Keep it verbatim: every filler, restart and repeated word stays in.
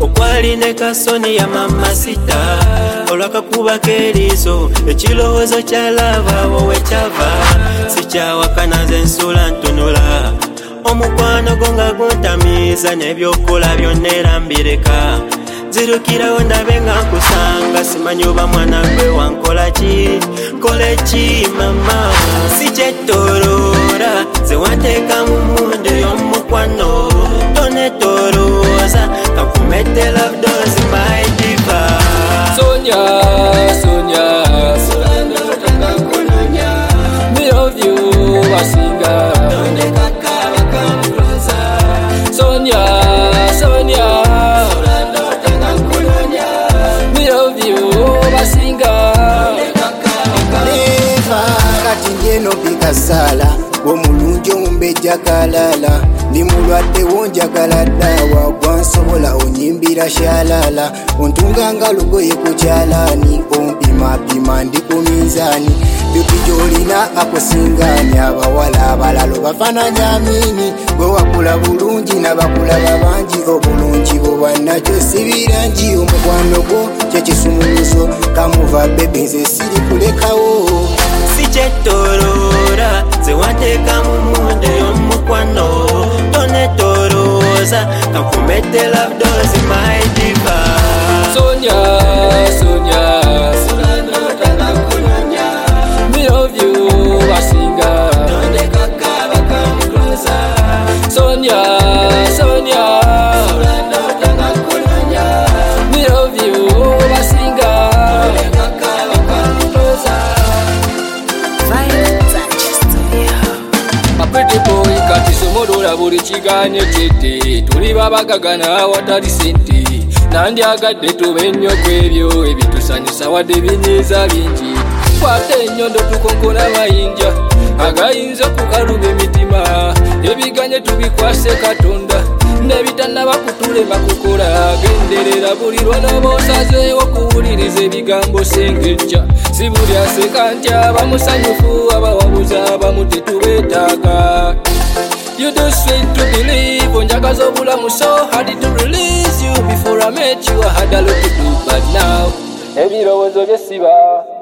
okwali ne kasoni ya mama sita olwakakuba kerizo ekirowoozo kyalaba wowe kyava sikyawakana nze nsula ntunula omukwano gwo nga guntamiiza n'ebyokola byonna era mbireka zirukirawo ndabe nga nkusanga simanyi oba mwana gwe wankola ki kole ki mama sikyetoloola ze wanteeka mu mmundu y'omukwano tonetolooza kakumete love dozi my diva Sonia, Sonia, me of you wasinga Sonia, Sonia, me of you wasinga Neva kati ngeno bikasala omulungi omumbeja kalala ndi mulwadde wonjagala ddawa gwansobola onyimbira shalala ontunganga lugoye ku kyalani ompimapima ndi ku minzaani byoti gyolina akusinganya abawala abalalo bafananya amini gwe wakula bulungi n'abakulaba bangi obulungi bwobwannakyo sibirangi omukwano gwo kyekisumuluzo kamuva bebi nze siri kulekawo sikyetoloola ze wanteeka mu mmundu y'omukwano tonetolooza kakumete love dozi my diva Sonia, Sonia, me of you wasinga Sonia, Sonia, me of you wasinga A pretty boy kati somolola buli kiganyo kyette tuli babagagana awatali sente nandyagadde tube ennyo ku ebyo ebitusanyusa wadde binyiiza bingi kwata ennyondo tukonkona mayinja agayinza okukaluba emitima ebiganye tubikwase katonda nebitannaba kutulema kukola genderera buli lwonooba osazeewo kuwuliriza ebigambo sengejja si buli aseka nti aba musanyufu abawabuza abamu tetubeetaaga You do sweet to believe onjagaza obulamu so hard to release you before I met you I had a lot to do but now ebirowoozo byesiba